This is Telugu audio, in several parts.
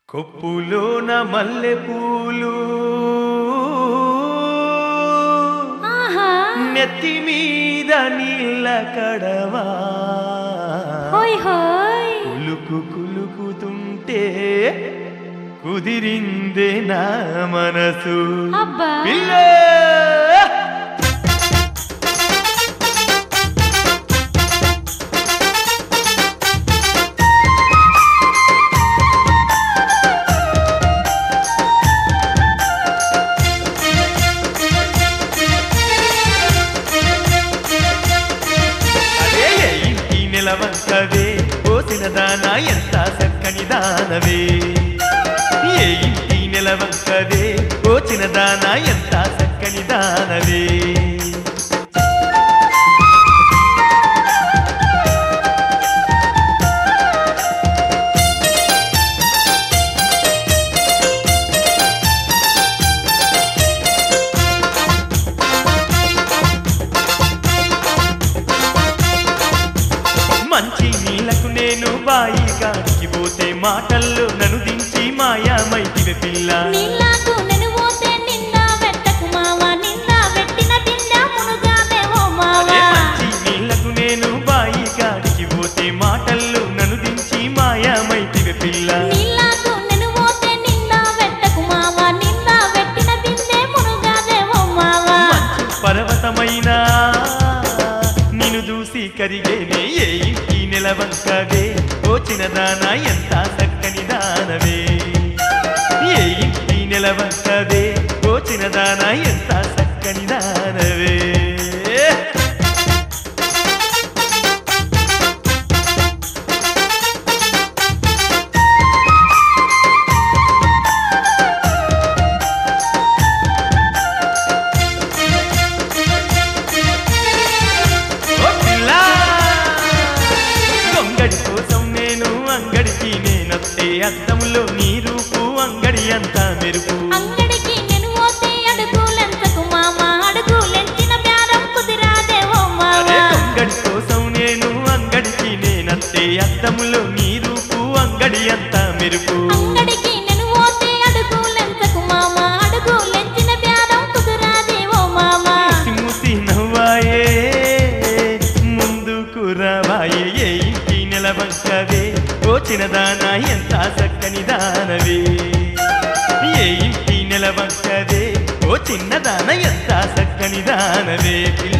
కొప్పులోన మల్లెపూలు నెత్తి మీద నీళ్ళ కడవా కులుకు కులుకుతుంటే కుదిరిందే నా మనసు పిల్ల నిలవంకవే పోసిన దానా ఎంత చక్కని దానవే ఏ ఇంటి నిలవంకవే పోచిన దానా ఎంత చక్కని దానవే మంచి నీళ్లకు నేను బాయి కాడికి పోతే మాటల్లో నన్ను దించి మాయామైతివే పిల్ల నీళ్లకు నేను పోతే నిండా వెట్టకు మావా నిండా వెట్టిన తిండా మునుగానే ఓ మావా మంచి నీళ్లకు నేను బాయి కాడికి పోతే మాటల్లో నన్ను దించి మాయామైతివే పిల్ల నీళ్లకు నేను పోతే నిండా వెట్టకు మావా నిండా వెట్టిన తిండే మునుగానే ఓ మావా మంచు పర్వతమైన నిన్ను చూసి కరిగేనే ఏ ఇంటి నిలవంకవే పోచిన దానా ఎంత చక్కని దానవే ఏ ఇంటి నిలవంకవే పోచిన దానా ఎంత చక్కని దానవే అంగడికి నేనొస్తే అద్దంలో నీ రూపు అంగడి అంతా మెరుపు అంగడికి నేను పోతే అడుగులెంతకు మామా అడుగులెంచిన బేరం కుదిరాదే ఓ మావా అంగడి కోసం నేను అంగడికి నేనొస్తే అద్దంలో నీ రూపు అంగడి అంతా మెరుపు అంగడికి నేను పోతే అడుగులెంతకు మామా అడుగులెంచిన బేరం కుదిరాదే ఓ మామా ముసి నవ్వాయే ముందుకు రావాయే ఏ ఇంటి నిలవంకవే పోచిన దానా ఎంత చక్కని దానవే ఏ ఇంటి నిలవంకవే ఓ చిన్న దాన ఎంత చక్కని దానవే పిల్ల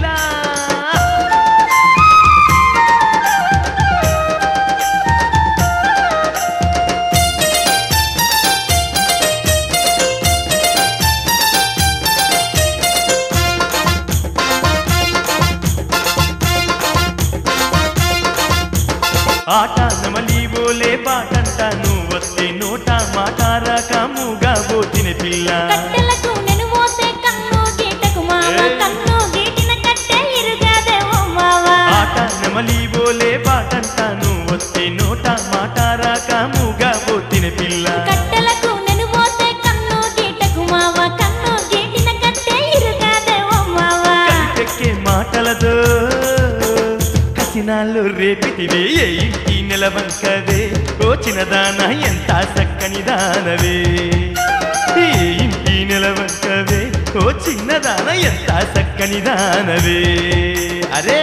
ఆట నమలి బోలే బాటంట నువ్వు వస్తే నోట మాటారాక మూగా పోతిన పిల్ల కట్టెలకు నేను పోతే కన్ను గీటకు మావా కన్ను గీటిన కట్టె ఇరుగాదే ఓ మావా ఆట నమలి బోలే బాటంట నువ్వు వస్తే నోట మాటారాక మూగా పోతిన పిల్ల కట్టెలకు నేను పోతే కన్ను గీటకు మావా కన్ను గీటిన కట్టె ఇరుగాదే ఓ మావా కనిపెక్కే మాటలతో కసినాల్లో రేపిటివే ఏ ఇంటి నిలవంకవే పోచిన దానా ఎంత చక్కని దానవే ఏ ఇంటి నిలవంకవే ఓ చిన్న దాన ఎంత చక్కని దానవే అరే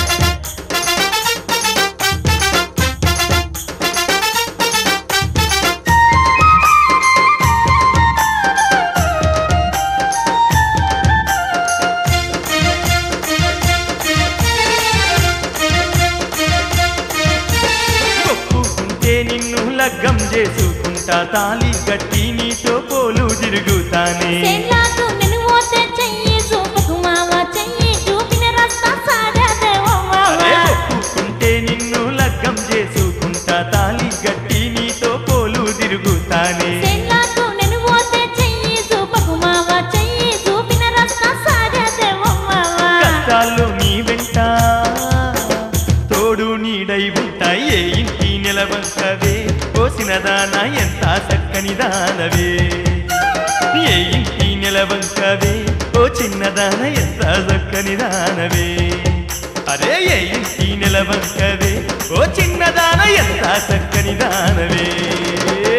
నిన్ను లగ్గం చేసుకుంటా తాళి కట్టి నీతో పోలు తిరుగుతానే సేలాకు నేను పోతే చెయ్యి చూపకు మావా చెయ్యి చూపిన రస్తా సాగదే ఓ మావా ఒప్పుకుంటే నిన్ను లగ్గం చేసుకుంటా తాళి కట్టి నీతో పోలు తిరుగుతానే సేలాకు నేను పోతే చెయ్యి చూపకు మావా చెయ్యి చూపిన రస్తా సాగదే ఓ మావా కష్టాల్లో నీ వెంట తోడు నీడై ఉంటాయి ఏ ఇంటి నిలవంకవే పోసిన దానా ఎంత చక్కని దానవే ఏ ఇంటి నిలవంకవే ఓ చిన్నదాన ఎంత చక్కని దానవే అరే ఏ ఇంటి నిలవంకవే ఓ చిన్నదాన ఎంత చక్కని దానవే